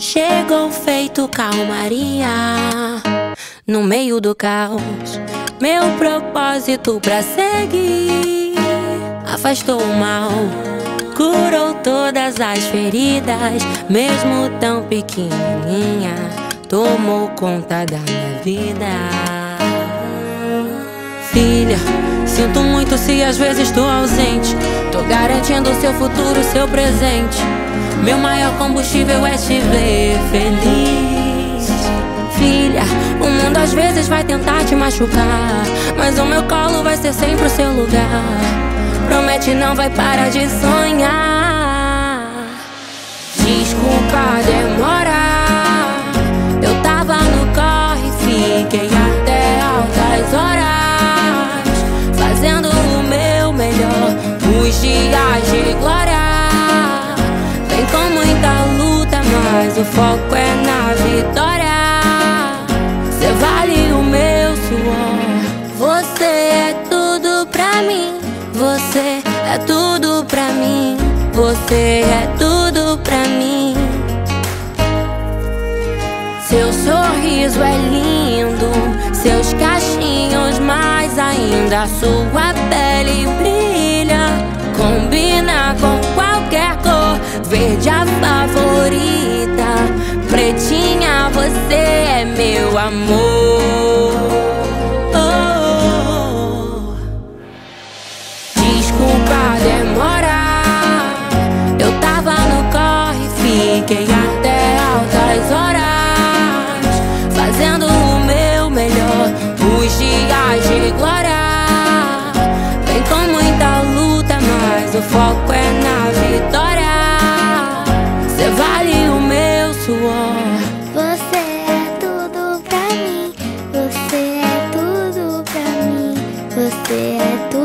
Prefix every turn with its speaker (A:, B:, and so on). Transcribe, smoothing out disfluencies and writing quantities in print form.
A: Chegou feito calmaria no meio do caos. Meu propósito pra seguir afastou o mal, curou todas as feridas. Mesmo tão pequenininha, tomou conta da minha vida. Filha, sinto muito se às vezes tô ausente. Tô garantindo seu futuro, seu presente. Meu maior combustível é te ver feliz. Filha, o mundo às vezes vai tentar te machucar, mas o meu colo vai ser sempre o seu lugar. Promete, não vai parar de sonhar. Desculpa demorar, eu tava no corre, fiquei até altas horas, fazendo o meu melhor. Os dias de glória vem com muita luta, mas o foco é na vitória. Cê vale o meu suor. Você é tudo pra mim. Você é tudo pra mim. Você é tudo pra mim. Seu sorriso é lindo, seus cachinhos mais ainda. Sua pele brilha, combina com qualquer cor. Verde a favorita, pretinha, você é meu amor. Desculpa demorar, eu tava no corre, fiquei até altas horas, fazendo o meu melhor. Os dias de glória vem com muita luta, mas o foco é na vitória. Cê vale o meu suor.
B: Você é tudo pra mim. Você é tudo pra mim. Você é tudo.